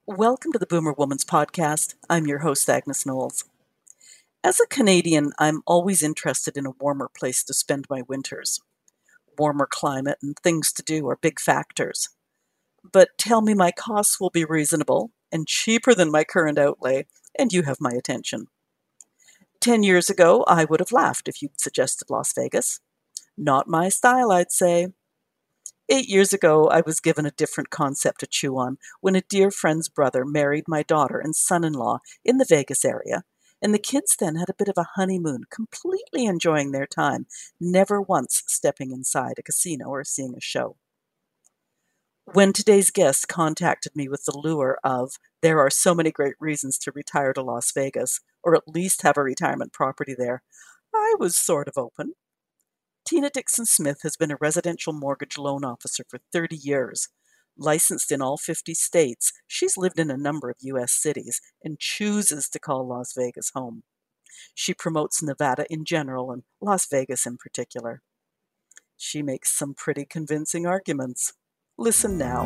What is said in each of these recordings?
Welcome to the Boomer Woman's Podcast. I'm your host, Agnes Knowles. As a Canadian, I'm always interested in a warmer place to spend my winters. Warmer climate and things to do are big factors. But tell me my costs will be reasonable and cheaper than my current outlay, and you have my attention. 10 years ago, I would have laughed if you'd suggested Las Vegas. Not my style, I'd say. 8 years ago, I was given a different concept to chew on when a dear friend's brother married my daughter and son-in-law in the Vegas area, and the kids then had a bit of a honeymoon, completely enjoying their time, never once stepping inside a casino or seeing a show. When today's guest contacted me with the lure of, there are so many great reasons to retire to Las Vegas, or at least have a retirement property there, I was sort of open. Tina Dixon Smith has been a residential mortgage loan officer for 30 years. Licensed in all 50 states, she's lived in a number of U.S. cities and chooses to call Las Vegas home. She promotes Nevada in general and Las Vegas in particular. She makes some pretty convincing arguments. Listen now.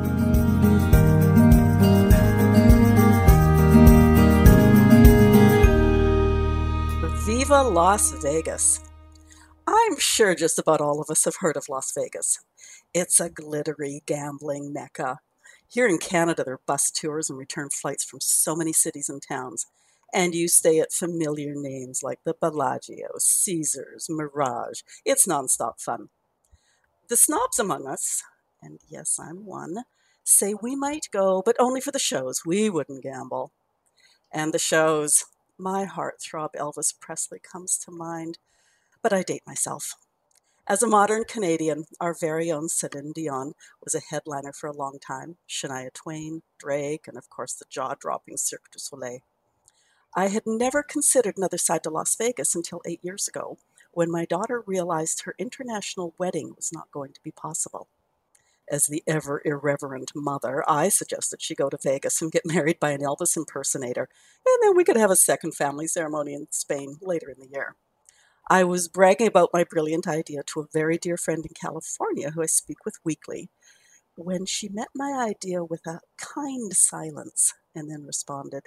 Viva Las Vegas! I'm sure just about all of us have heard of Las Vegas. It's a glittery gambling mecca. Here in Canada, there are bus tours and return flights from so many cities and towns, and you stay at familiar names like the Bellagio, Caesars, Mirage. It's nonstop fun. The snobs among us, and yes, I'm one, say we might go, but only for the shows. We wouldn't gamble. And the shows, my heartthrob Elvis Presley comes to mind. But I date myself. As a modern Canadian, our very own Celine Dion was a headliner for a long time, Shania Twain, Drake, and of course the jaw-dropping Cirque du Soleil. I had never considered another side to Las Vegas until 8 years ago, when my daughter realized her international wedding was not going to be possible. As the ever-irreverent mother, I suggested she go to Vegas and get married by an Elvis impersonator, and then we could have a second family ceremony in Spain later in the year. I was bragging about my brilliant idea to a very dear friend in California who I speak with weekly, when she met my idea with a kind silence and then responded,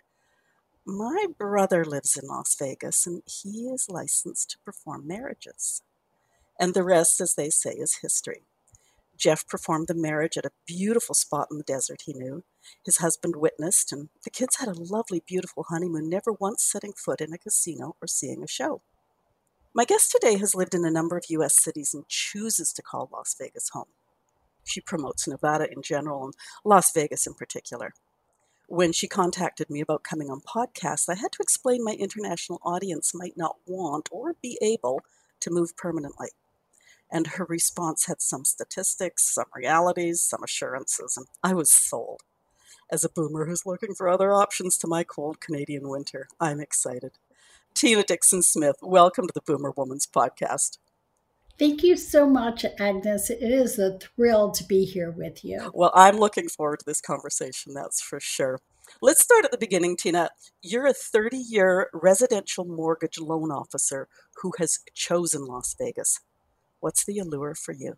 "My brother lives in Las Vegas and he is licensed to perform marriages." And the rest, as they say, is history. Jeff performed the marriage at a beautiful spot in the desert he knew. His husband witnessed, and the kids had a lovely, beautiful honeymoon, never once setting foot in a casino or seeing a show. My guest today has lived in a number of U.S. cities and chooses to call Las Vegas home. She promotes Nevada in general and Las Vegas in particular. When she contacted me about coming on podcasts, I had to explain my international audience might not want or be able to move permanently. And her response had some statistics, some realities, some assurances, and I was sold. As a boomer who's looking for other options to my cold Canadian winter, I'm excited. Tina Dixon Smith, welcome to the Boomer Woman's Podcast. Thank you so much, Agnes. It is a thrill to be here with you. Well, I'm looking forward to this conversation, that's for sure. Let's start at the beginning, Tina. You're a 30-year residential mortgage loan officer who has chosen Las Vegas. What's the allure for you?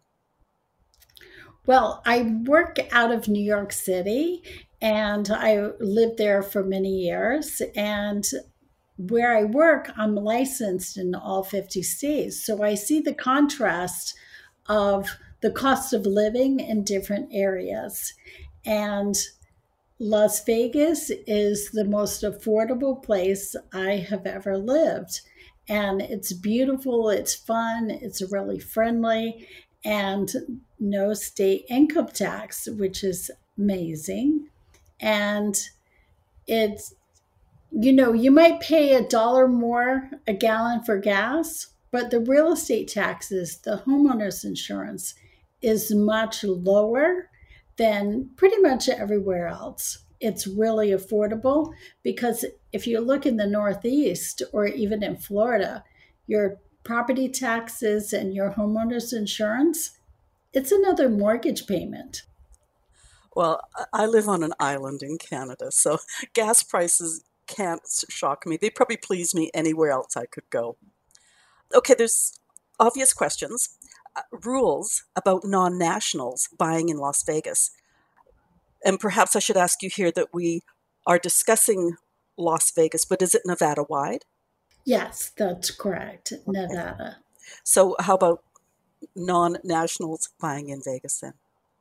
Well, I work out of New York City and I lived there for many years. And where I work, I'm licensed in all 50 states. So I see the contrast of the cost of living in different areas. And Las Vegas is the most affordable place I have ever lived. And it's beautiful, it's fun, it's really friendly, and no state income tax, which is amazing. And it's, you might pay $1 more a gallon for gas, but the real estate taxes, the homeowner's insurance, is much lower than pretty much everywhere else. It's really affordable because if you look in the Northeast or even in Florida, your property taxes and your homeowner's insurance, it's another mortgage payment. Well, I live on an island in Canada, so gas prices can't shock me. They probably please me anywhere else I could go. Okay, there's obvious questions. Rules about non-nationals buying in Las Vegas. And perhaps I should ask you here that we are discussing Las Vegas, but is it Nevada-wide? Yes, that's correct. Okay. Nevada. So how about non-nationals buying in Vegas then?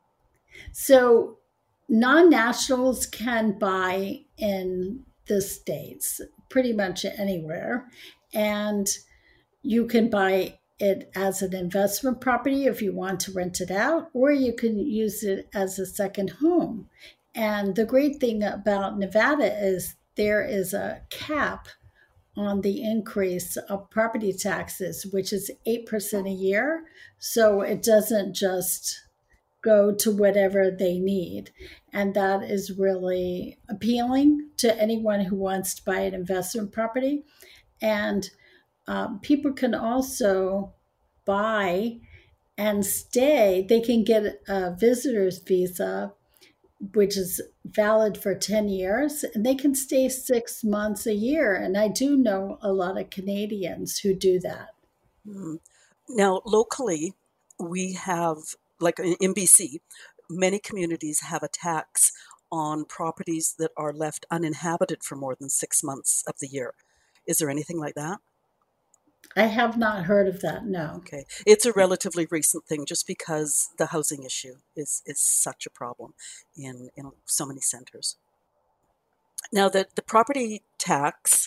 So non nationals can buy in the States pretty much anywhere. And you can buy it as an investment property if you want to rent it out, or you can use it as a second home. And the great thing about Nevada is there is a cap on the increase of property taxes, which is 8% a year. So it doesn't just go to whatever they need. And that is really appealing to anyone who wants to buy an investment property. And people can also buy and stay. They can get a visitor's visa, which is valid for 10 years, and they can stay 6 months a year. And I do know a lot of Canadians who do that. Hmm. Now, locally, we have, like in BC, many communities have a tax on properties that are left uninhabited for more than 6 months of the year. Is there anything like that? I have not heard of that, no. Okay. It's a relatively recent thing just because the housing issue is such a problem in so many centers. Now, the property tax,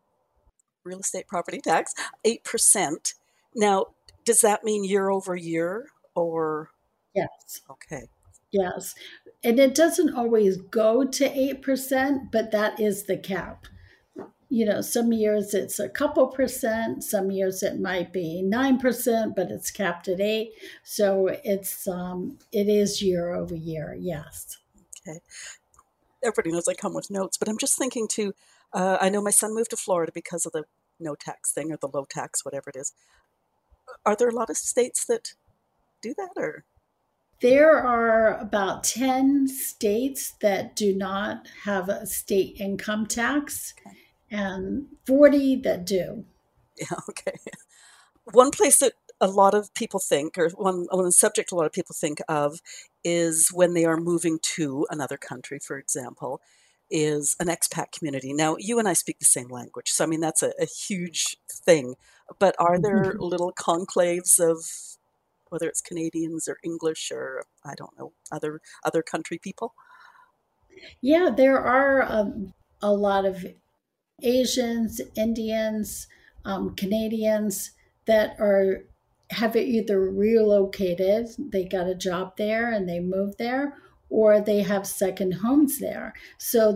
real estate property tax, 8%. Now, does that mean year over year or Yes. okay? Yes. And it doesn't always go to 8%, but that is the cap. Some years it's a couple percent, some years it might be 9%, but it's capped at 8. So it is year over year. Yes. Okay. Everybody knows I come with notes, but I'm just thinking too, I know my son moved to Florida because of the no tax thing or the low tax, whatever it is. Are there a lot of states that do that or? There are about 10 states that do not have a state income tax Okay. and 40 that do. Yeah, okay. One place that a lot of people think, or one subject a lot of people think of, is when they are moving to another country, for example, is an expat community. Now, you and I speak the same language, so I mean, that's a huge thing. But are there little conclaves of whether it's Canadians or English or I don't know, other country people? Yeah, there are a lot of Asians, Indians, Canadians that are have either relocated, they got a job there and they moved there, or they have second homes there. So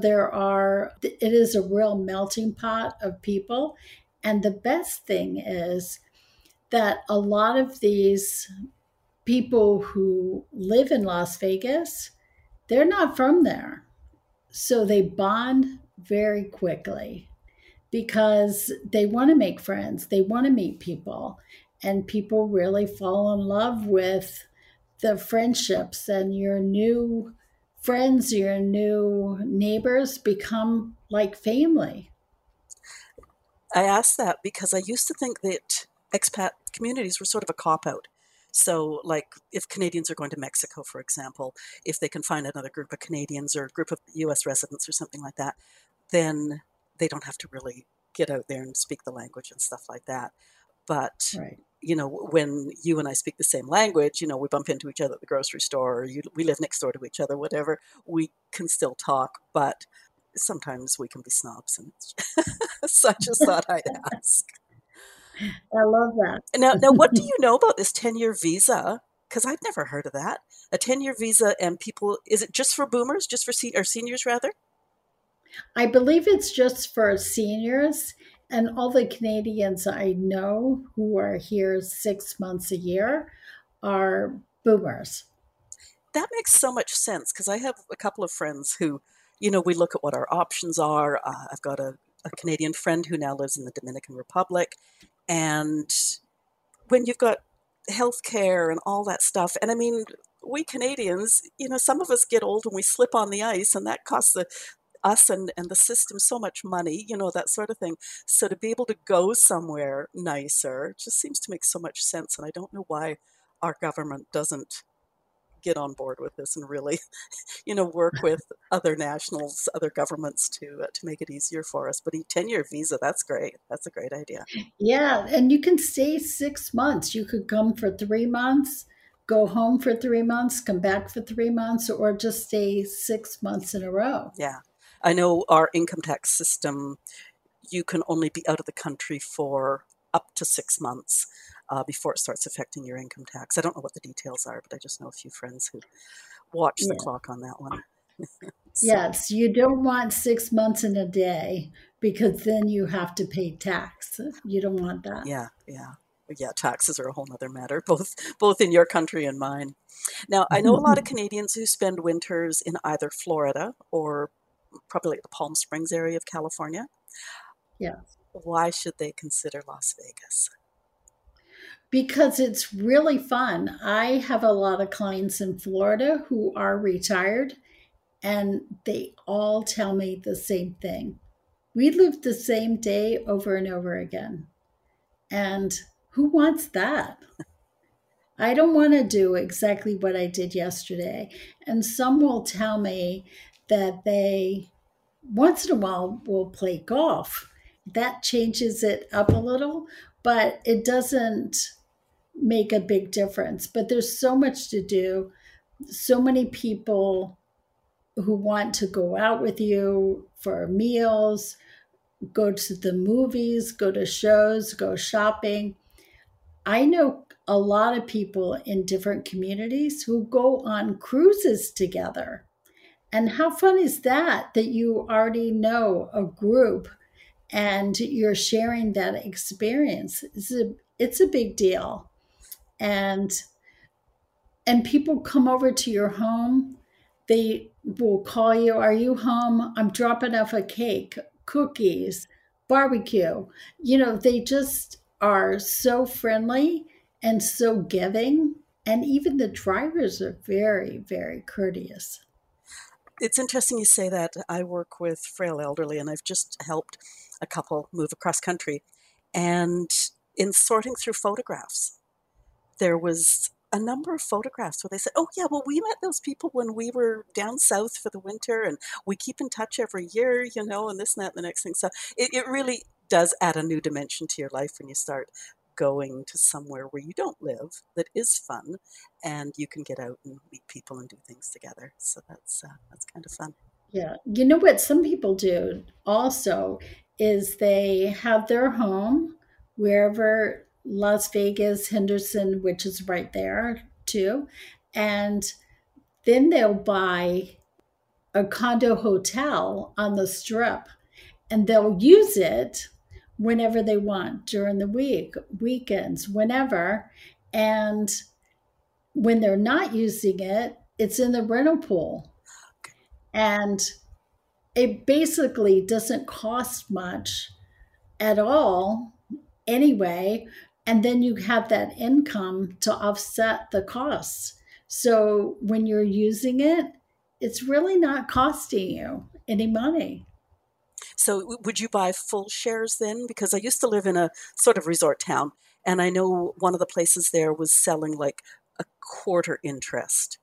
it is a real melting pot of people. And the best thing is that a lot of these people who live in Las Vegas, they're not from there. So they bond very quickly because they want to make friends, they want to meet people, and people really fall in love with the friendships, and your new friends, your new neighbors become like family. I asked that because I used to think that expat communities were sort of a cop out. So, like, if Canadians are going to Mexico, for example, if they can find another group of Canadians or a group of US residents or something like that, then they don't have to really get out there and speak the language and stuff like that. But, Right. when you and I speak the same language, we bump into each other at the grocery store, or we live next door to each other, whatever, we can still talk, but sometimes we can be snobs. And so I just thought I'd ask. I love that. Now, what do you know about this 10-year visa? Because I've never heard of that. A 10-year visa, and people, is it just for boomers, just for or seniors rather? I believe it's just for seniors, and all the Canadians I know who are here 6 months a year are boomers. That makes so much sense because I have a couple of friends who, we look at what our options are. I've got a Canadian friend who now lives in the Dominican Republic. And when you've got healthcare and all that stuff, and I mean, we Canadians, some of us get old and we slip on the ice, and that costs us and the system so much money, that sort of thing. So to be able to go somewhere nicer just seems to make so much sense. And I don't know why our government doesn't get on board with this and really, work with other nationals, other governments to make it easier for us. But a 10-year visa, that's great. That's a great idea. Yeah, and you can stay 6 months. You could come for 3 months, go home for 3 months, come back for 3 months, or just stay 6 months in a row. Yeah. I know our income tax system, you can only be out of the country for up to 6 months before it starts affecting your income tax. I don't know what the details are, but I just know a few friends who watch the Yeah. clock on that one. So, Yes, you don't want 6 months in a day because then you have to pay tax. You don't want that. yeah, yeah. Yeah, taxes are a whole other matter, both in your country and mine. Now, I know a lot of Canadians who spend winters in either Florida or probably like the Palm Springs area of California. Yeah. Why should they consider Las Vegas? Because it's really fun. I have a lot of clients in Florida who are retired, and they all tell me the same thing. We live the same day over and over again. And who wants that? I don't want to do exactly what I did yesterday. And some will tell me that they, once in a while, will play golf. That changes it up a little, but it doesn't make a big difference. But there's so much to do, so many people who want to go out with you for meals, go to the movies, go to shows, go shopping. I know a lot of people in different communities who go on cruises together. And how fun is that? That you already know a group and you're sharing that experience. It's a big deal. And people come over to your home. They will call you, "Are you home? I'm dropping off a cake, cookies, barbecue." They just are so friendly and so giving. And even the drivers are very, very courteous. It's interesting you say that. I work with frail elderly, and I've just helped a couple move across country. And in sorting through photographs, there was a number of photographs where they said, "Oh, yeah, well, we met those people when we were down south for the winter, and we keep in touch every year, and this and that and the next thing." So it really does add a new dimension to your life when you start going to somewhere where you don't live that is fun, and you can get out and meet people and do things together. So that's kind of fun. Yeah. You know what some people do also is they have their home wherever Las Vegas, Henderson, which is right there too. And then they'll buy a condo hotel on the strip and they'll use it whenever they want during the week, weekends, whenever. And when they're not using it, it's in the rental pool. And it basically doesn't cost much at all anyway. And then you have that income to offset the costs. So when you're using it, it's really not costing you any money. So would you buy full shares then? Because I used to live in a sort of resort town, and I know one of the places there was selling like a quarter interest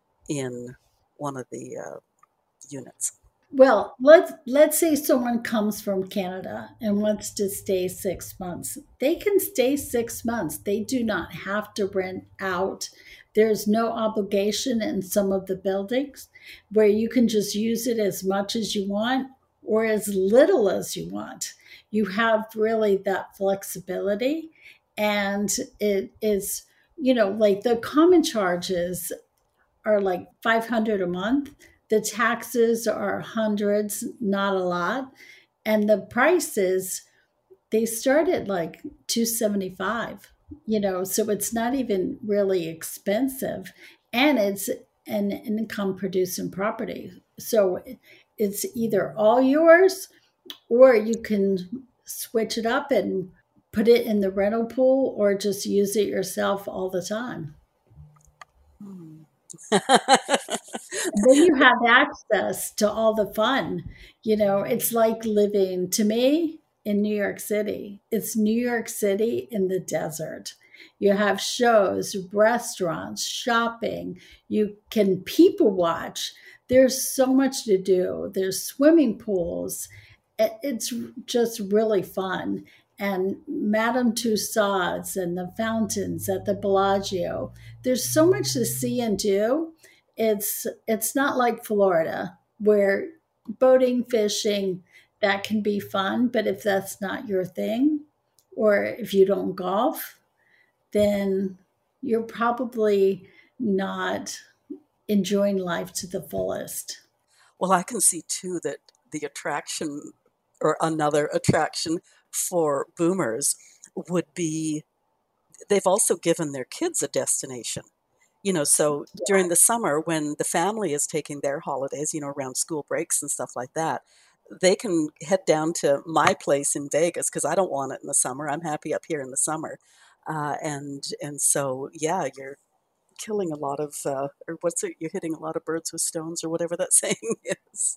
in one of the units. Well, let's say someone comes from Canada and wants to stay 6 months. They can stay 6 months. They do not have to rent out. There's no obligation in some of the buildings where you can just use it as much as you want or as little as you want. You have really that flexibility, and it is, like the common charges are like 500 a month. The taxes are hundreds, not a lot. And the prices, they start at like 275, so it's not even really expensive. And it's an income producing property. So it's either all yours or you can switch it up and put it in the rental pool or just use it yourself all the time. Hmm. And then you have access to all the fun. It's like living, to me, in New York City. It's New York City in the desert. You have shows, restaurants, shopping. You can people watch. There's so much to do. There's swimming pools. It's just really fun. And Madame Tussauds and the fountains at the Bellagio. There's so much to see and do. It's not like Florida where boating, fishing, that can be fun, but if that's not your thing, or if you don't golf, then you're probably not enjoying life to the fullest. Well, I can see too that the attraction or another attraction for boomers would be they've also given their kids a destination. So during the summer when the family is taking their holidays, around school breaks and stuff like that, they can head down to my place in Vegas because I don't want it in the summer. I'm happy up here in the summer. And so, yeah, you're killing a lot of, or what's it? You're hitting a lot of birds with stones or whatever that saying is.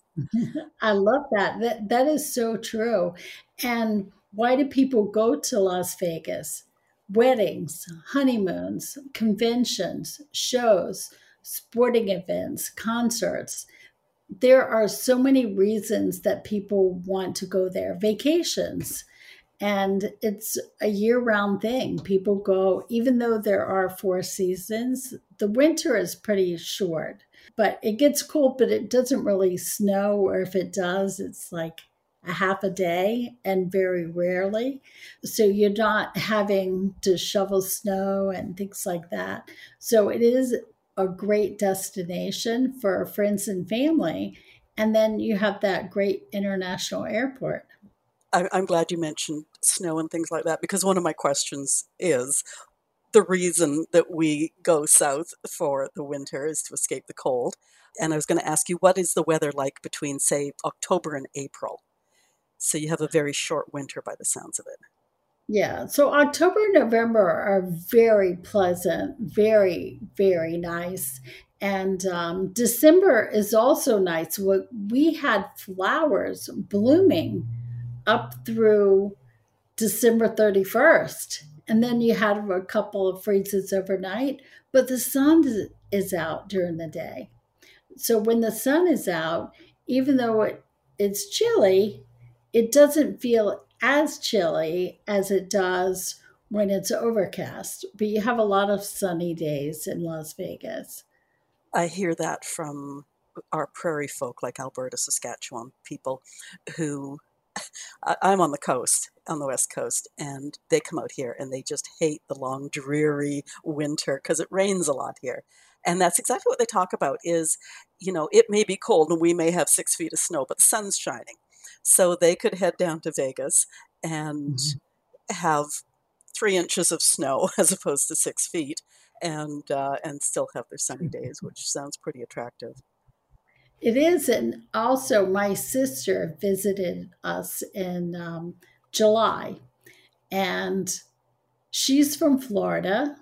I love that. That is so true. And why do people go to Las Vegas? Weddings, honeymoons, conventions, shows, sporting events, concerts. There are so many reasons that people want to go there. Vacations. And it's a year round thing. People go, even though there are 4 seasons, the winter is pretty short, but it gets cold, but it doesn't really snow. Or if it does, it's like a half a day and very rarely. So you're not having to shovel snow and things like that. So it is a great destination for friends and family. And then you have that great international airport. I'm glad you mentioned snow and things like that because one of my questions is the reason that we go south for the winter is to escape the cold. And I was going to ask you, what is the weather like between, say, October and April? So you have a very short winter by the sounds of it. Yeah, so October and November are very pleasant, very, very nice. And December is also nice. We had flowers blooming up through December 31st. And then you had a couple of freezes overnight, but the sun is out during the day. So when the sun is out, even though it's chilly, it doesn't feel as chilly as it does when it's overcast. But you have a lot of sunny days in Las Vegas. I hear that from our prairie folk like Alberta, Saskatchewan people who I'm on the coast, on the West Coast, and they come out here and they just hate the long, dreary winter because it rains a lot here. And that's exactly what they talk about is, it may be cold and we may have 6 feet of snow, but the sun's shining. So they could head down to Vegas and have 3 inches of snow as opposed to 6 feet and still have their sunny days, which sounds pretty attractive. It is. And also, my sister visited us in July, and she's from Florida.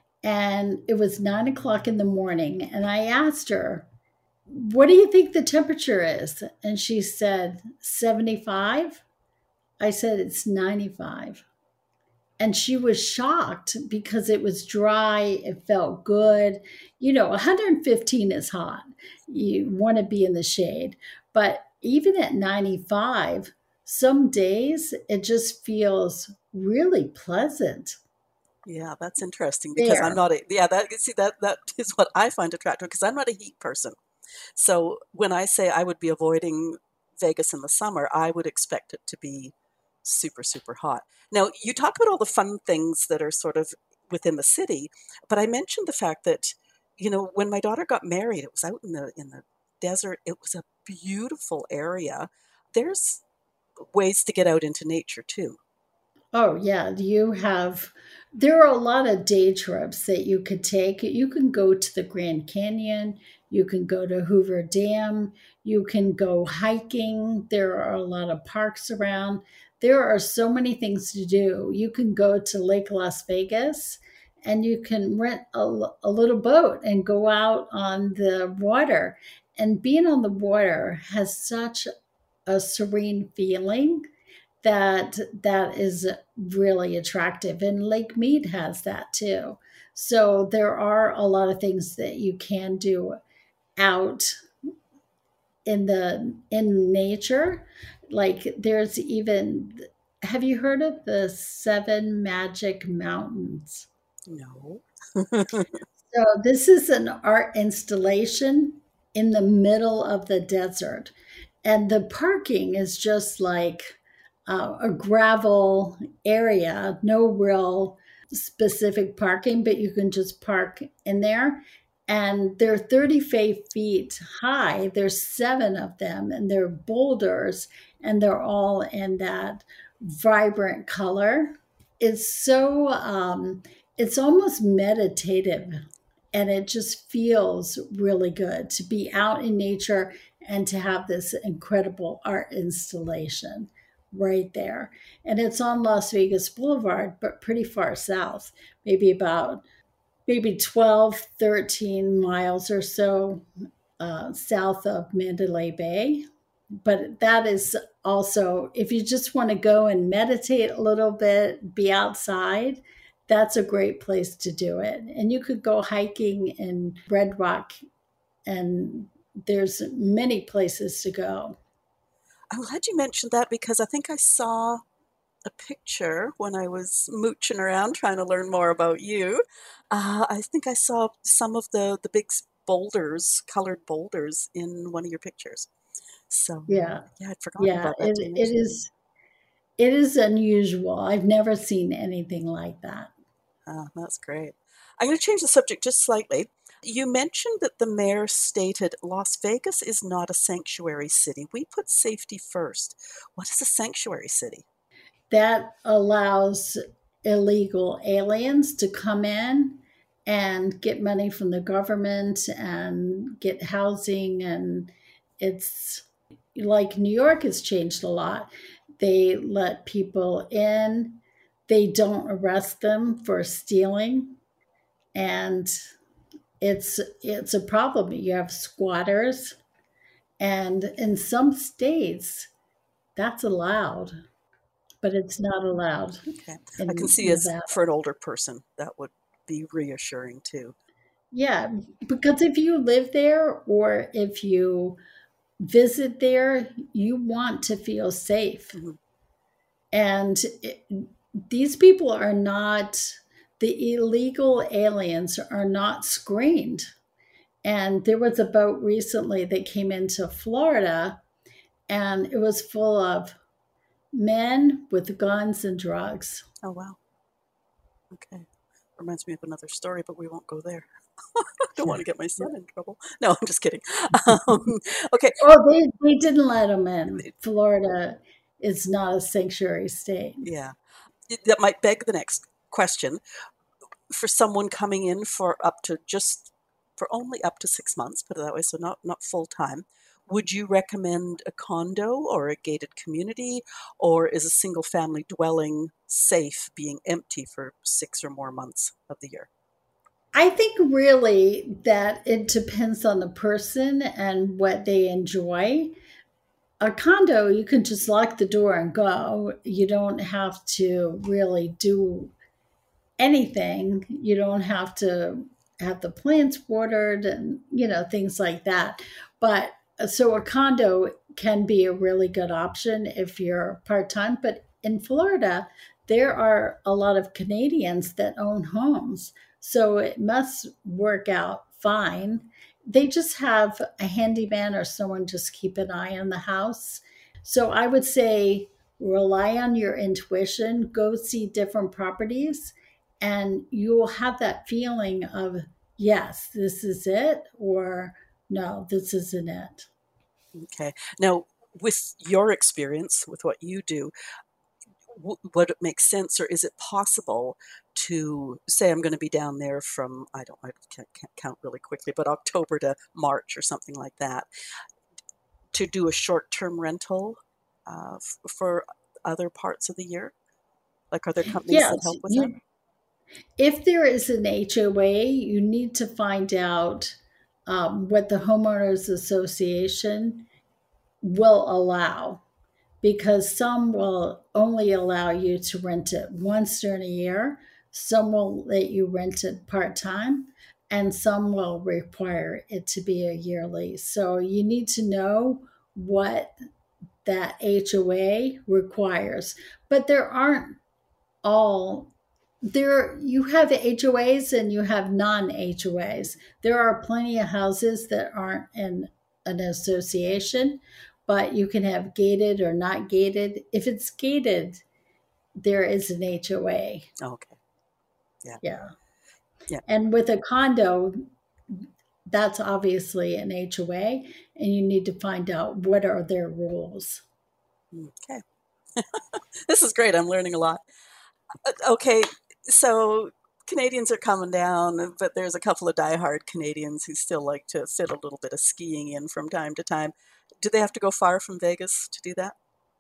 And it was 9 o'clock in the morning. And I asked her, "What do you think the temperature is?" And she said, 75. I said, "It's 95." And she was shocked because it was dry. It felt good. 115 is hot. You want to be in the shade. But even at 95, some days it just feels really pleasant Yeah, that's interesting because I'm there. not a, yeah, that is what I find attractive because I'm not a heat person. So when I say I would be avoiding Vegas in the summer, I would expect it to be super, super hot. Now, you talk about all the fun things that are sort of within the city, but I mentioned the fact that, when my daughter got married, it was out in the desert. It was a beautiful area. There's ways to get out into nature too. Oh, yeah. There are a lot of day trips that you could take. You can go to the Grand Canyon, you can go to Hoover Dam, you can go hiking. There are a lot of parks around. There are so many things to do. You can go to Lake Las Vegas and you can rent a little boat and go out on the water. And being on the water has such a serene feeling that is really attractive. And Lake Mead has that too. So there are a lot of things that you can do out in nature. Like there's even, have you heard of the Seven Magic Mountains? No. So this is an art installation in the middle of the desert, and the parking is just like a gravel area, no real specific parking, but you can just park in there. And they're 35 feet high. There's seven of them, and they're boulders, and they're all in that vibrant color. It's so it's almost meditative, and it just feels really good to be out in nature and to have this incredible art installation right there. And it's on Las Vegas Boulevard, but pretty far south, maybe about maybe 12, 13 miles or so south of Mandalay Bay. But that is also, if you just want to go and meditate a little bit, be outside, that's a great place to do it. And you could go hiking in Red Rock, and there's many places to go. I'm glad you mentioned that because I think I saw a picture when I was mooching around trying to learn more about you. I think I saw some of the big boulders, colored boulders, in one of your pictures. So Yeah, yeah, I'd forgotten yeah, about that till you it mentioned it. is. It is unusual. I've never seen anything like that. That's great. I'm going to change the subject just slightly. You mentioned that the mayor stated Las Vegas is not a sanctuary city. We put safety first. What is a sanctuary city? That allows illegal aliens to come in and get money from the government and get housing. And it's like New York has changed a lot. They let people in, they don't arrest them for stealing. And it's a problem. You have squatters, and in some states that's allowed, but it's not allowed Okay. I can in see as Nevada. for an older person, that would be reassuring too. Yeah, because if you live there or if you visit there, you want to feel safe. Mhm. And these people are not, the illegal aliens are not screened. And there was a boat recently that came into Florida, and it was full of men with guns and drugs. Oh, wow. Okay. Reminds me of another story, but we won't go there. Don't want to get my son in trouble. No, I'm just kidding. Um, okay. Oh, they didn't let them in. Florida is not a sanctuary state. Yeah. That might beg the next question. For someone coming in for up to just for only up to 6 months, put it that way, so not full time, would you recommend a condo or a gated community, or is a single family dwelling safe being empty for 6 or more months of the year? I think really that it depends on the person and what they enjoy. A condo, you can just lock the door and go. You don't have to really do anything. You don't have to have the plants watered and, things like that. But so a condo can be a really good option if you're part time. But in Florida, there are a lot of Canadians that own homes. So it must work out fine. They just have a handyman or someone just keep an eye on the house. So I would say rely on your intuition, go see different properties, and you will have that feeling of, yes, this is it, or no, this isn't it. Okay. Now, with your experience, with what you do, would it make sense, or is it possible to say I'm going to be down there from I can't count really quickly, but October to March or something like that, to do a short-term rental for other parts of the year? Like, are there companies that Yes, help with that? if there is an HOA, you need to find out what the homeowners association will allow, because some will only allow you to rent it once during a year, some will let you rent it part time, and some will require it to be a year lease. So you need to know what that HOA requires. But there aren't all there you have HOAs and you have non-HOAs. There are plenty of houses that aren't in an association, but you can have gated or not gated. If it's gated, there is an HOA. Okay. Yeah. Yeah. Yeah. And with a condo, that's obviously an HOA, and you need to find out what are their rules. Okay. This is great. I'm learning a lot. Okay. So Canadians are coming down, but there's a couple of diehard Canadians who still like to fit a little bit of skiing in from time to time. Do they have to go far from Vegas to do that?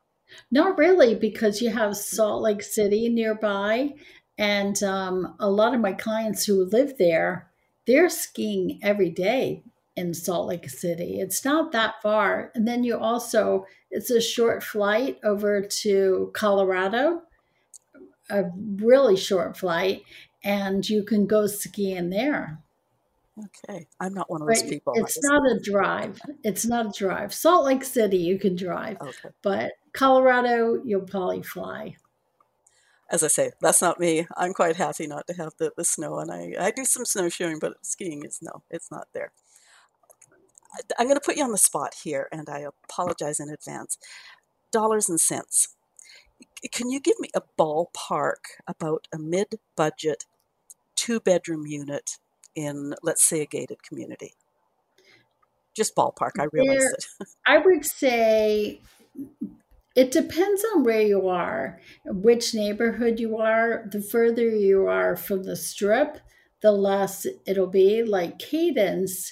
Not really, because you have Salt Lake City nearby, and a lot of my clients who live there, they're skiing every day in Salt Lake City. It's not that far, and then you also it's a short flight over to Colorado, a really short flight, and you can go skiing there. Okay. I'm not one of those But people. it's not a drive. It's not a drive. Salt Lake City, you can drive, Okay. but Colorado, you'll probably fly. As I say, that's not me. I'm quite happy not to have the snow, and I do some snowshoeing, but skiing is no, it's not there. I'm going to put you on the spot here, and I apologize in advance. Dollars and cents. Can you give me a ballpark about a mid-budget two-bedroom unit in, let's say, a gated community? Just ballpark, I realize There, that. I would say it depends on where you are, which neighborhood you are. The further you are from the strip, the less it'll be. Like Cadence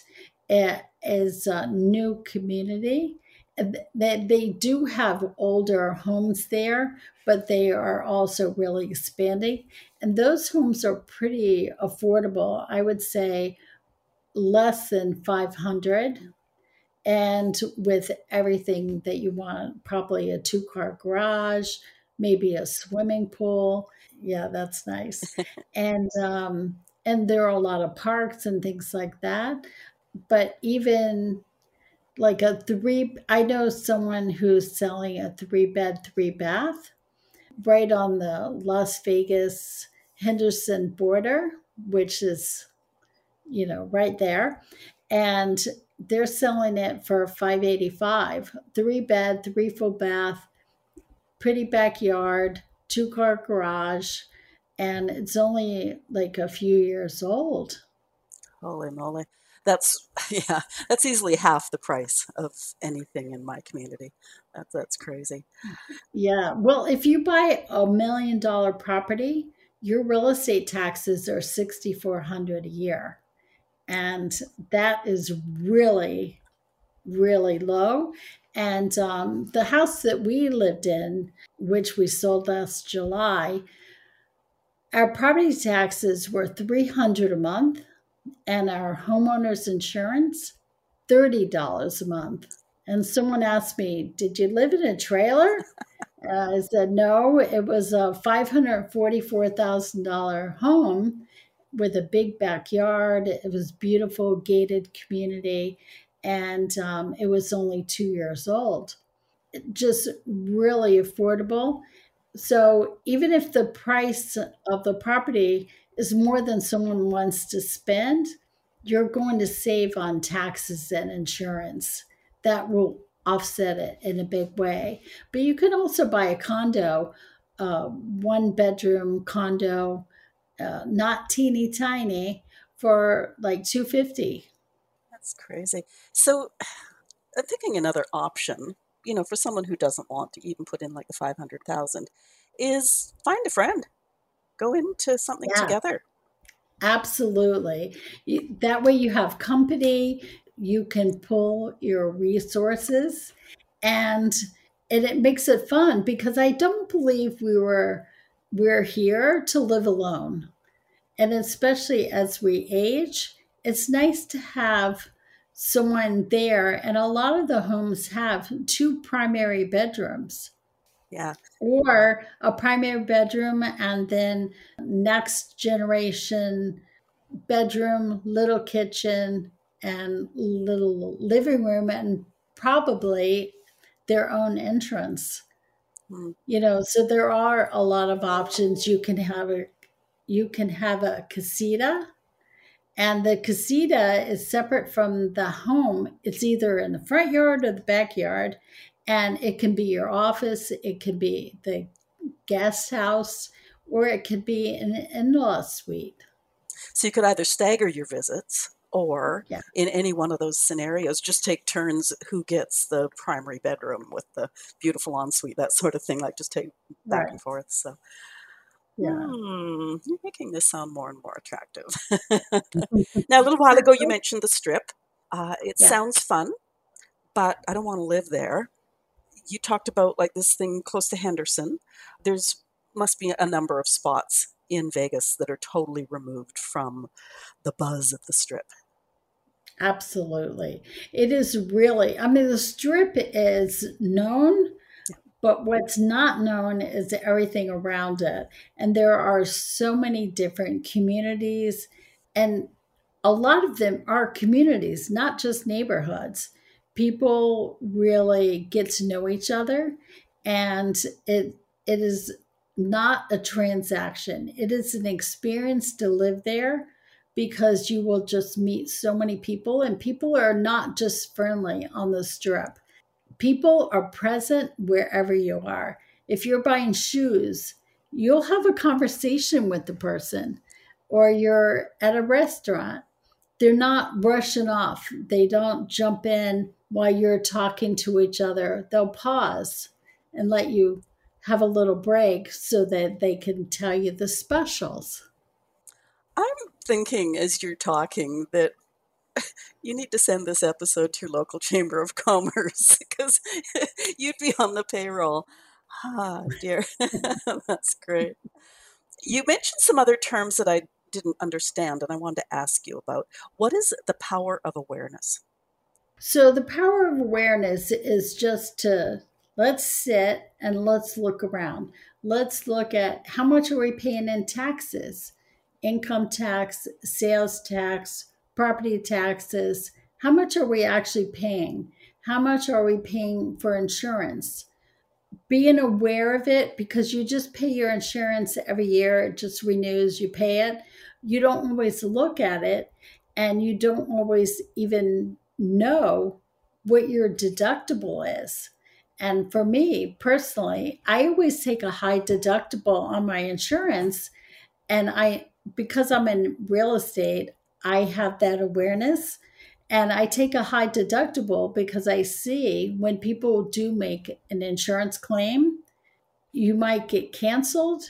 is a new community. They do have older homes there, but they are also really expanding. And those homes are pretty affordable. I would say less than 500, and with everything that you want, probably a two-car garage, maybe a swimming pool. Yeah, that's nice. And there are a lot of parks and things like that. But even like a three, I know someone who's selling a three-bed, three-bath right on the Las Vegas Henderson border, which is, right there. And they're selling it for 585. Three bed, three full bath, pretty backyard, two-car garage, and it's only like a few years old. Holy moly. That's, yeah, that's easily half the price of anything in my community. That's crazy. Yeah. Well, if you buy $1 million property, your real estate taxes are 6,400 a year. And that is really, really low. And the house that we lived in, which we sold last July, our property taxes were 300 a month, and our homeowner's insurance $30 a month. And someone asked me, "Did you live in a trailer?" I said, "No, it was a $544,000 home with a big backyard. It was beautiful, gated community, and it was only 2 years old. Just really affordable. So even if the price of the property is more than someone wants to spend, you're going to save on taxes and insurance. That will offset it in a big way. But you can also buy a condo, one bedroom condo, not teeny tiny, for like 250. That's crazy. So I'm thinking another option, for someone who doesn't want to even put in like the 500,000 is find a friend, go into something Yeah, together. absolutely. That way you have company, you can pull your resources, and it makes it fun because I don't believe we're here to live alone. And especially as we age, it's nice to have someone there. And a lot of the homes have two primary bedrooms. Yeah. or a primary bedroom and then next generation bedroom, little kitchen, and little living room, and probably their own entrance. Mm. So there are a lot of options. You can have a casita, and the casita is separate from the home. It's either in the front yard or the backyard, and it can be your office, it can be the guest house, or it could be an in-law suite. So you could either stagger your visits or Yeah, in any one of those scenarios, just take turns who gets the primary bedroom with the beautiful ensuite, that sort of thing, like just take back right. and forth. So, Yeah. you're making this sound more and more attractive. Now, a little while ago, you mentioned the Strip. It Yeah. sounds fun, but I don't want to live there. You talked about like this thing close to Henderson. There's must be a number of spots in Vegas that are totally removed from the buzz of the Strip. Absolutely. It is really, I mean, the strip is known, but what's not known is everything around it. And there are so many different communities, and a lot of them are communities, not just neighborhoods. People really get to know each other, and it is not a transaction. It is an experience to live there because you will just meet so many people, and people are not just friendly on the strip. People are present wherever you are. If you're buying shoes, you'll have a conversation with the person, or you're at a restaurant. They're not rushing off. They don't jump in while you're talking to each other. They'll pause and let you have a little break so that they can tell you the specials. I'm thinking as you're talking that you need to send this episode to your local chamber of commerce because you'd be on the payroll. Ah, dear. That's great. You mentioned some other terms that I didn't understand and I wanted to ask you about. What is the power of awareness? So the power of awareness is just to let's sit and let's look around. Let's look at how much are we paying in taxes, income tax, sales tax, property taxes. How much are we actually paying? How much are we paying for insurance? Being aware of it, because you just pay your insurance every year, it just renews, you pay it. You don't always look at it, and you don't always even know what your deductible is. And for me personally, I always take a high deductible on my insurance, and because I'm in real estate, I have that awareness, and I take a high deductible because I see when people do make an insurance claim, you might get canceled,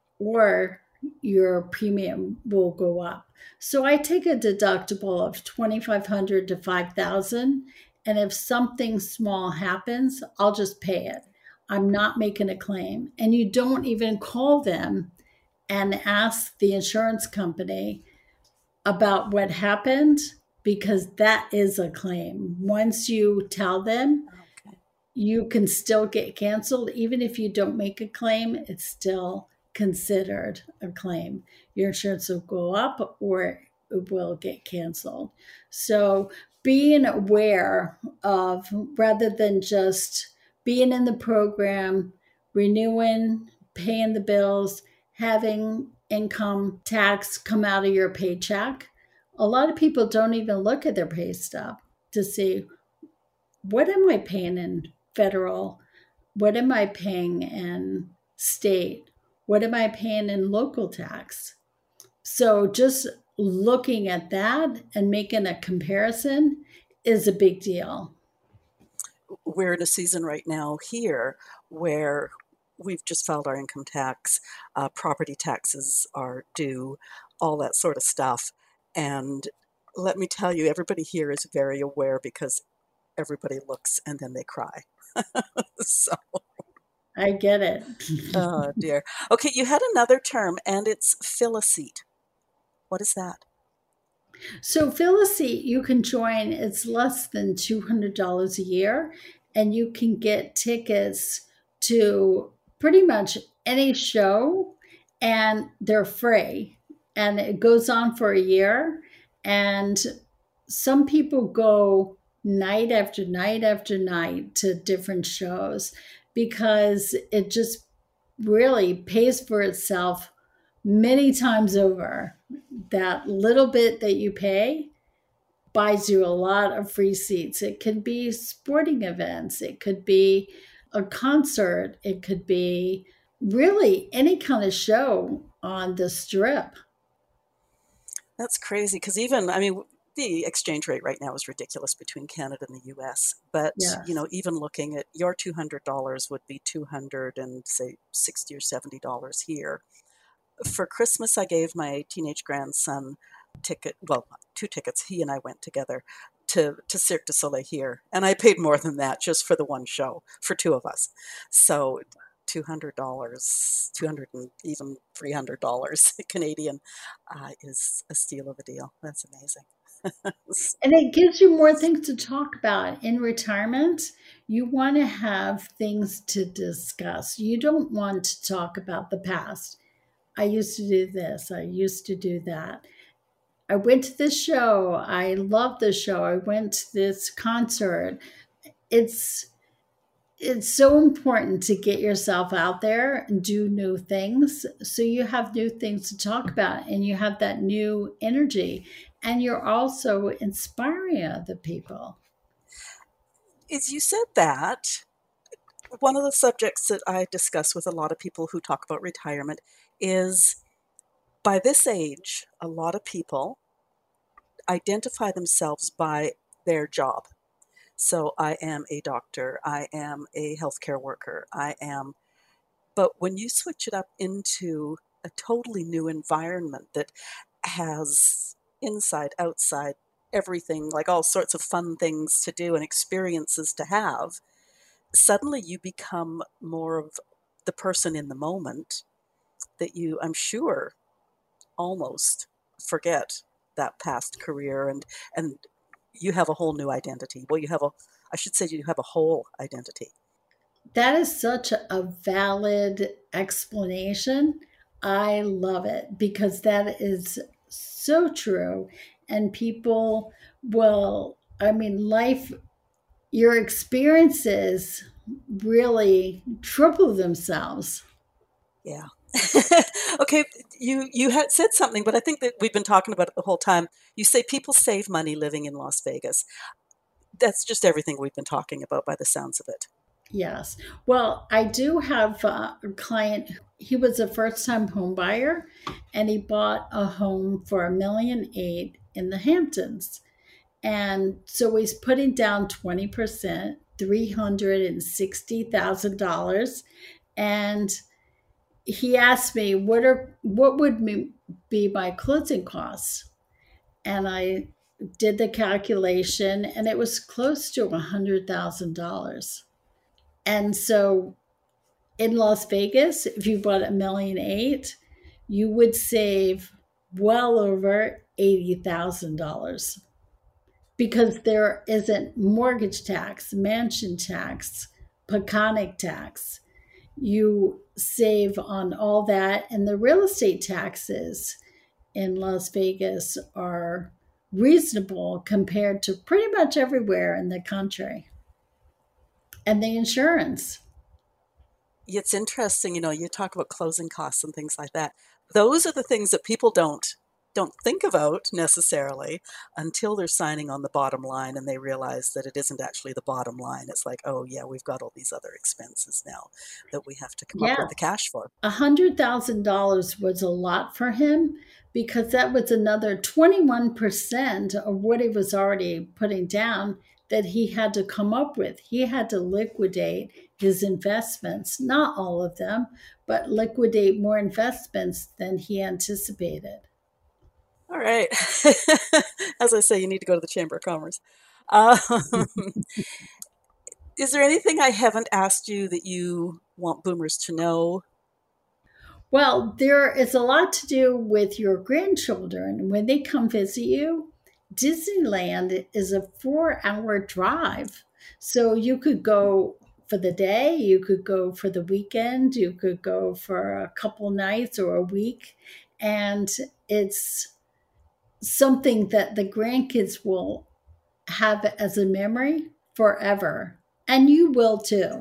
or your premium will go up. So I take a deductible of 2,500 to 5,000, and if something small happens, I'll just pay it. I'm not making a claim, and you don't even call them and ask the insurance company about what happened, because that is a claim. Once you tell them, Okay. you can still get canceled. Even if you don't make a claim, it's still considered a claim. Your insurance will go up or it will get canceled. So being aware of, rather than just being in the program, renewing, paying the bills, having income tax come out of your paycheck. A lot of people don't even look at their pay stub to see, what am I paying in federal? What am I paying in state? What am I paying in local tax? So just looking at that and making a comparison is a big deal. We're in a season right now here where we've just filed our income tax, property taxes are due, all that sort of stuff. And let me tell you, everybody here is very aware because everybody looks and then they cry. So, I get it. oh dear. Okay, you had another term and it's fill a seat. What is that? So Filicity, you can join. It's less than $200 a year, and you can get tickets to pretty much any show, and they're free. And it goes on for a year. And some people go night after night after night to different shows because it just really pays for itself many times over. That little bit that you pay buys you a lot of free seats. It could be sporting events, it could be a concert, it could be really any kind of show on the strip. That's crazy because even, I mean, the exchange rate right now is ridiculous between Canada and the US. But, Yes. even looking at your $200 would be 200 and say $60 or $70 here. For Christmas, I gave my teenage grandson two tickets. He and I went together to Cirque du Soleil here, and I paid more than that just for the one show for two of us. So $200, 200 and even $300 Canadian is a steal of a deal. That's amazing. And it gives you more things to talk about. In retirement, you want to have things to discuss. You don't want to talk about the past. I used to do this, I used to do that. I went to this show. I loved this show. I went to this concert. It's it's so important to get yourself out there and do new things so you have new things to talk about and you have that new energy and you're also inspiring other people. As you said that, one of the subjects that I discuss with a lot of people who talk about retirement is by this age, a lot of people identify themselves by their job. So I am a doctor, I am a healthcare worker, but when you switch it up into a totally new environment that has inside, outside, everything, like all sorts of fun things to do and experiences to have, suddenly you become more of the person in the moment that you, I'm sure, almost forget that past career and you have a whole new identity. Well, I should say you have a whole identity. That is such a valid explanation. I love it because that is so true. And people will, I mean, life, your experiences really triple themselves. Yeah. Okay, you had said something, but I think that we've been talking about it the whole time. You say people save money living in Las Vegas. That's just everything we've been talking about by the sounds of it. Yes. Well, I do have a client. He was a first time home buyer and he bought a home for 1,800,000 in the Hamptons. And so he's putting down 20%, $360,000. And he asked me, what would be my closing costs? And I did the calculation and it was close to $100,000. And so in Las Vegas, if you bought 1,800,000, you would save well over $80,000 because there isn't mortgage tax, mansion tax, Peconic tax. You save on all that, and the real estate taxes in Las Vegas are reasonable compared to pretty much everywhere in the country. And the insurance. It's interesting, you talk about closing costs and things like that. Those are the things that people don't think about necessarily until they're signing on the bottom line and they realize that it isn't actually the bottom line. It's like, oh yeah, we've got all these other expenses now that we have to come up with Yeah, the cash for. $100,000 was a lot for him because that was another 21% of what he was already putting down that he had to come up with. He had to liquidate his investments, not all of them, but liquidate more investments than he anticipated. All right. As I say, you need to go to the Chamber of Commerce. Um, is there anything I haven't asked you that you want boomers to know? Well, there is a lot to do with your grandchildren. When they come visit you, Disneyland is a 4-hour drive. So you could go for the day, you could go for the weekend, you could go for a couple nights or a week. And it's something that the grandkids will have as a memory forever. And you will too.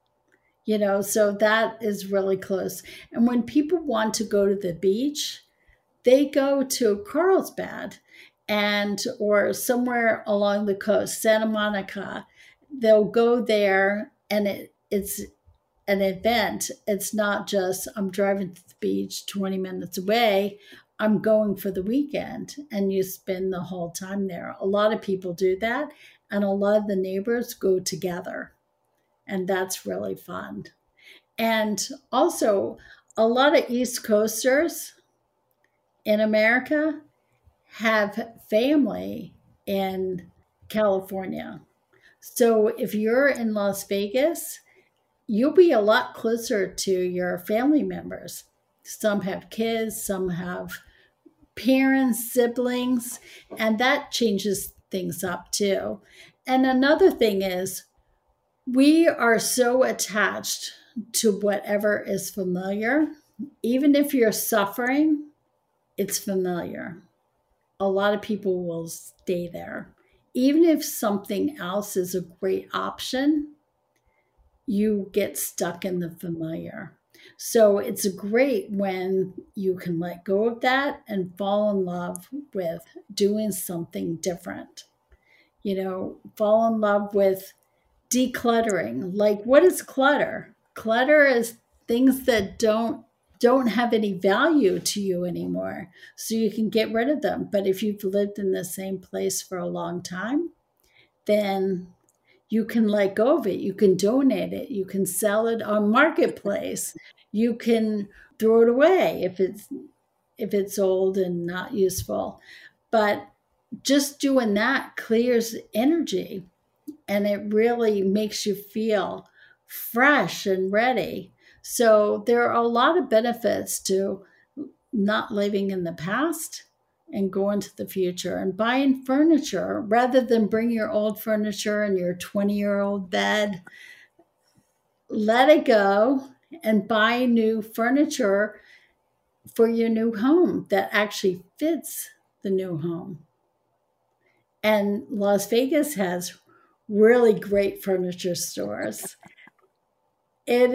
So that is really close. And when people want to go to the beach, they go to Carlsbad and or somewhere along the coast, Santa Monica. They'll go there, and it's an event. It's not just I'm driving to the beach 20 minutes away. I'm going for the weekend, and you spend the whole time there. A lot of people do that, and a lot of the neighbors go together, and that's really fun. And also, a lot of East Coasters in America have family in California. So if you're in Las Vegas, you'll be a lot closer to your family members. Some have kids, some have parents, siblings, and that changes things up too. And another thing is, we are so attached to whatever is familiar. Even if you're suffering, it's familiar. A lot of people will stay there. Even if something else is a great option, you get stuck in the familiar. So it's great when you can let go of that and fall in love with doing something different. Fall in love with decluttering. Like, what is clutter? Clutter is things that don't have any value to you anymore. So you can get rid of them. But if you've lived in the same place for a long time, then you can let go of it. You can donate it. You can sell it on Marketplace. You can throw it away if it's old and not useful. But just doing that clears energy, and it really makes you feel fresh and ready. So there are a lot of benefits to not living in the past and going to the future, and buying furniture rather than bring your old furniture and your 20-year-old bed. Let it go and buy new furniture for your new home that actually fits the new home. And Las Vegas has really great furniture stores. It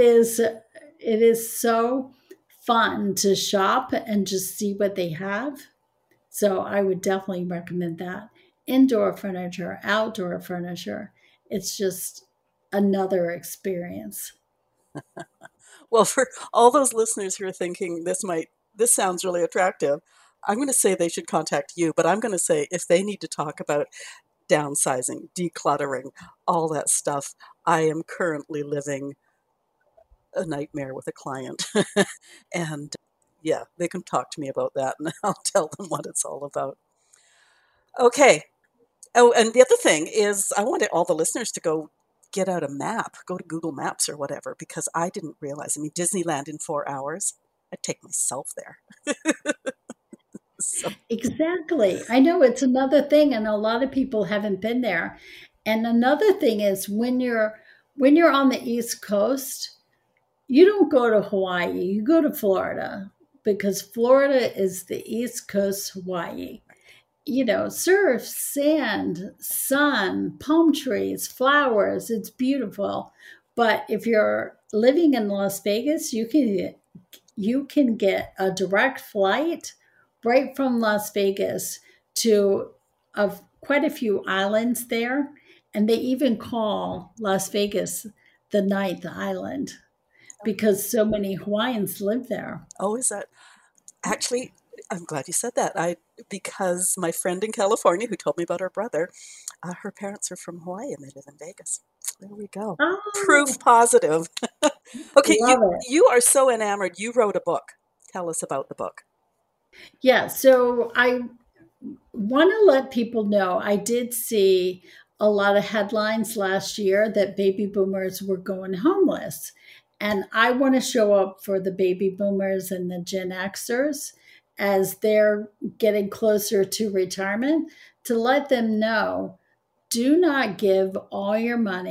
is so fun to shop and just see what they have. So I would definitely recommend that. Indoor furniture, outdoor furniture. It's just another experience. Well, for all those listeners who are thinking this sounds really attractive, I'm going to say they should contact you, but I'm going to say if they need to talk about downsizing, decluttering, all that stuff, I am currently living a nightmare with a client. And yeah, they can talk to me about that, and I'll tell them what it's all about. Okay. Oh, and the other thing is I wanted all the listeners to go get out a map, go to Google Maps or whatever, because I didn't realize. I mean, Disneyland in 4 hours, I'd take myself there. So, Exactly. I know it's another thing, and a lot of people haven't been there. And another thing is when you're on the East Coast, you don't go to Hawaii, you go to Florida, because Florida is the East Coast Hawaii. Surf, sand, sun, palm trees, flowers. It's beautiful. But if you're living in Las Vegas, you can get a direct flight right from Las Vegas to quite a few islands there. And they even call Las Vegas the ninth island because so many Hawaiians live there. oh, is that actually? I'm glad you said that. Because my friend in California who told me about her brother, her parents are from Hawaii and they live in Vegas. There we go. Proof Oh, positive. Okay, love it. you are so enamored. You wrote a book. Tell us about the book. Yeah, so I want to let people know I did see a lot of headlines last year that baby boomers were going homeless. And I want to show up for the baby boomers and the Gen Xers as they're getting closer to retirement to let them know, do not give all your money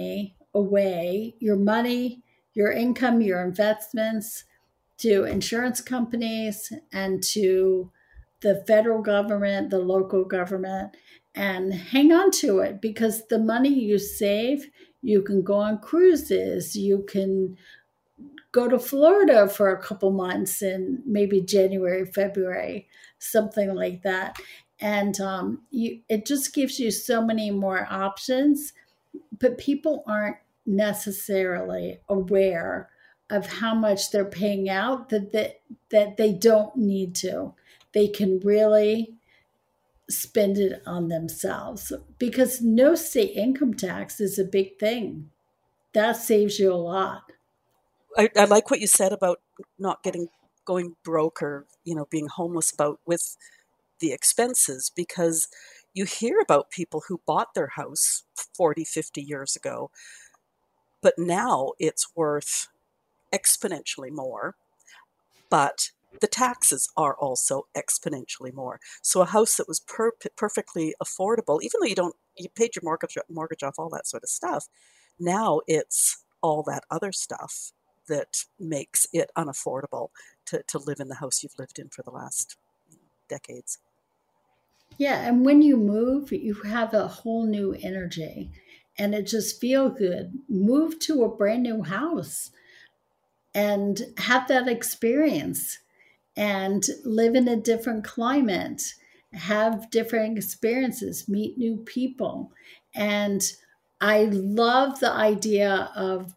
away your money, your income, your investments to insurance companies and to the federal government, the local government, and hang on to it because the money you save, you can go on cruises, you can go to Florida for a couple months in maybe January, February, something like that. And it just gives you so many more options, but people aren't necessarily aware of how much they're paying out that they don't need to. They can really spend it on themselves because no state income tax is a big thing. That saves you a lot. I like what you said about not going broke or being homeless with the expenses, because you hear about people who bought their house 40, 50 years ago, but now it's worth exponentially more, but the taxes are also exponentially more. So a house that was perfectly affordable, even though you paid your mortgage off, all that sort of stuff, now it's all that other stuff that makes it unaffordable to live in the house you've lived in for the last decades. Yeah, and when you move, you have a whole new energy and it just feels good. Move to a brand new house and have that experience and live in a different climate, have different experiences, meet new people. And I love the idea of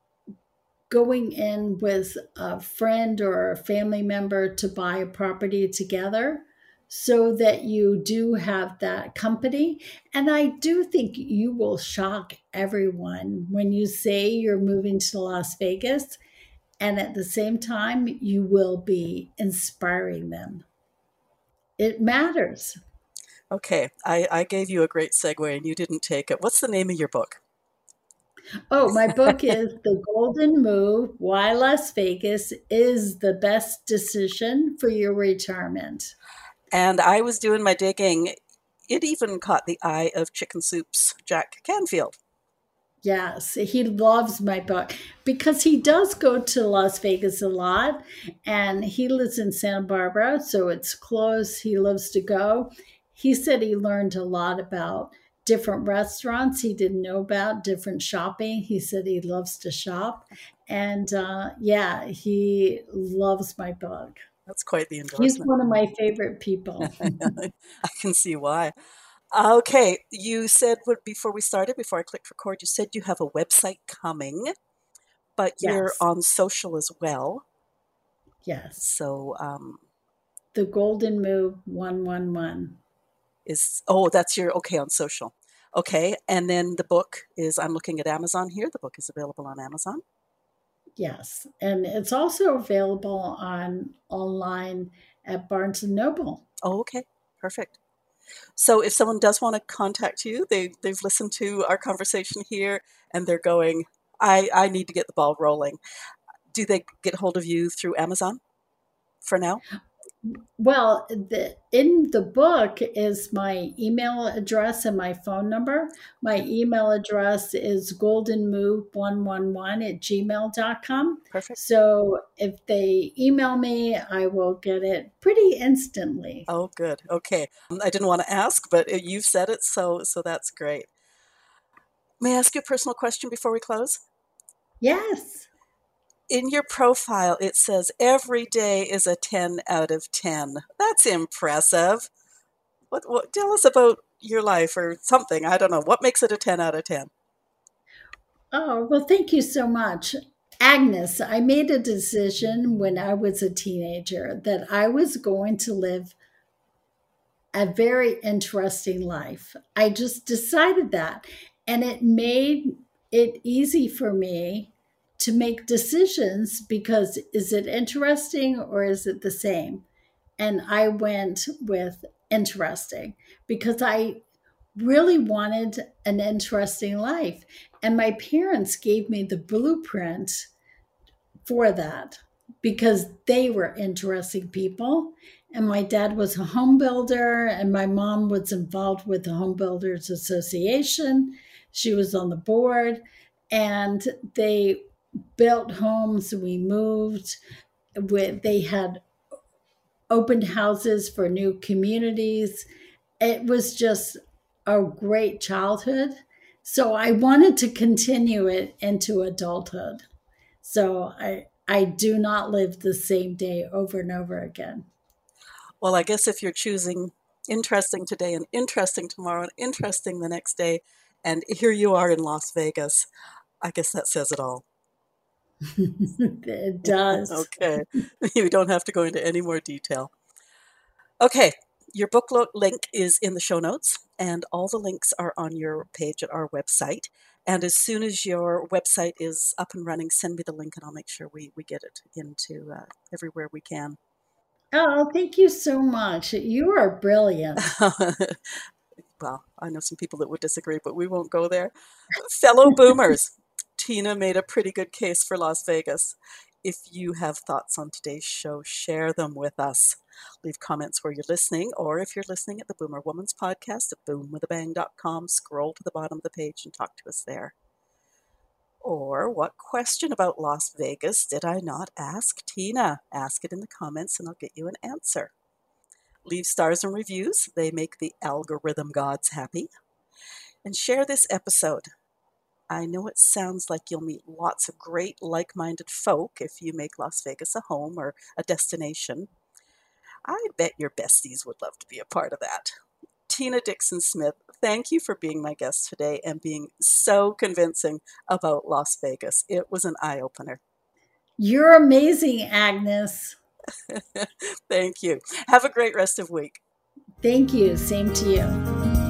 going in with a friend or a family member to buy a property together so that you do have that company. And I do think you will shock everyone when you say you're moving to Las Vegas, and at the same time, you will be inspiring them. It matters. Okay, I gave you a great segue and you didn't take it. What's the name of your book? Oh, my book is The Golden Move: Why Las Vegas is the Best Decision for Your Retirement. And I was doing my digging. It even caught the eye of Chicken Soup's Jack Canfield. Yes, he loves my book because he does go to Las Vegas a lot and he lives in Santa Barbara, so it's close. He loves to go. He said he learned a lot about different restaurants he didn't know about, different shopping. He said he loves to shop. And yeah, he loves my book. That's quite the He's endorsement. one of my favorite people. I can see why. Okay, you said before we started, before I clicked record, you said you have a website coming, but you're Yes, on social as well. yes. So The Golden Move 111. that's okay on social. Okay, and then the book is, I'm looking at Amazon here. The book is available on Amazon. Yes, and it's also available on online at Barnes and Noble. Oh, okay, perfect. So if someone does want to contact you, they've listened to our conversation here and they're going, I need to get the ball rolling. Do they get hold of you through Amazon for now? Well, in the book is my email address and my phone number. My email address is goldenmove111 at gmail.com. Perfect. So if they email me, I will get it pretty instantly. Oh, good. Okay. I didn't want to ask, but you've said it, so that's great. May I ask you a personal question before we close? Yes. In your profile, it says every day is a 10 out of 10. That's impressive. What tell us about your life or something. I don't know. What makes it a 10 out of 10? Oh, well, thank you so much. Agnes, I made a decision when I was a teenager that I was going to live a very interesting life. I just decided that. And it made it easy for me to make decisions because is it interesting or is it the same? And I went with interesting because I really wanted an interesting life. And my parents gave me the blueprint for that because they were interesting people. And my dad was a home builder, and my mom was involved with the Home Builders Association. She was on the board. and they built homes. We moved. They had opened houses for new communities. It was just a great childhood. So I wanted to continue it into adulthood. So I do not live the same day over and over again. Well, I guess if you're choosing interesting today and interesting tomorrow and interesting the next day, and here you are in Las Vegas, I guess that says it all. It does. Okay. You don't have to go into any more detail. Okay. Your book link is in the show notes, and all the links are on your page at our website. And as soon as your website is up and running, send me the link and I'll make sure we get it into everywhere we can. Oh, thank you so much. You are brilliant. Well, I know some people that would disagree, but we won't go there. Fellow boomers, Tina made a pretty good case for Las Vegas. If you have thoughts on today's show, share them with us. Leave comments where you're listening, or if you're listening at the Boomer Woman's podcast at boomwithabang.com, scroll to the bottom of the page and talk to us there. Or what question about Las Vegas did I not ask Tina? Ask it in the comments and I'll get you an answer. Leave stars and reviews. They make the algorithm gods happy. And share this episode. I know it sounds like you'll meet lots of great like-minded folk if you make Las Vegas a home or a destination. I bet your besties would love to be a part of that. Tina Dixon Smith, thank you for being my guest today and being so convincing about Las Vegas. It was an eye-opener. You're amazing, Agnes. Thank you. Have a great rest of week. Thank you. Same to you.